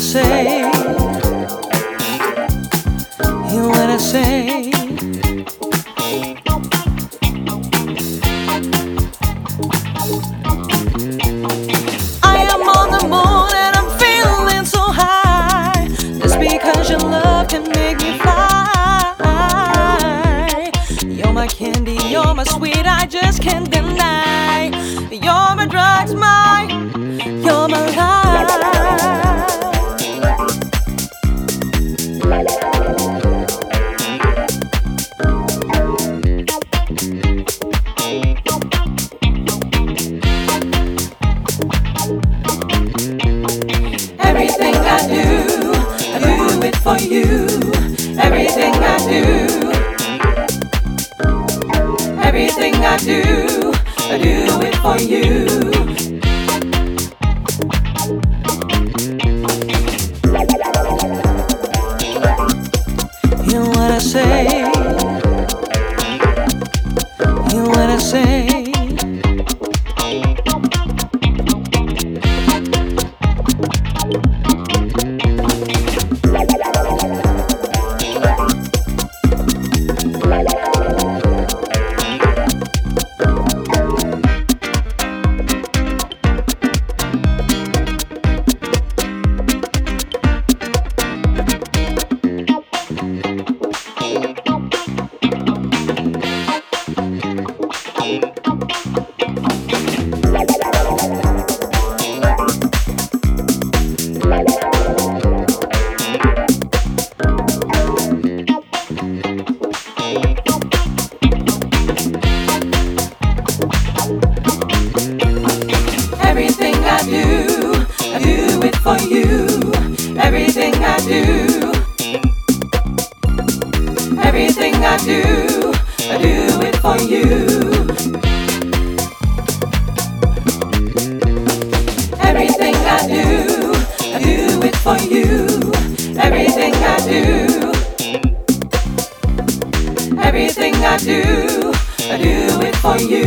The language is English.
say, hear what I say. I am on the moon and I'm feeling so high, just because your love can make me fly. You're my candy, you're my sweet, I just can't deny. You're my drugs, you're my life. Everything I do it for you. Everything I do, everything I do it for you. Hear what I say, hear what I say. Everything I do it for you. Everything I do, everything I do it for you. Everything I do it for you. Everything I do, everything I do it for you.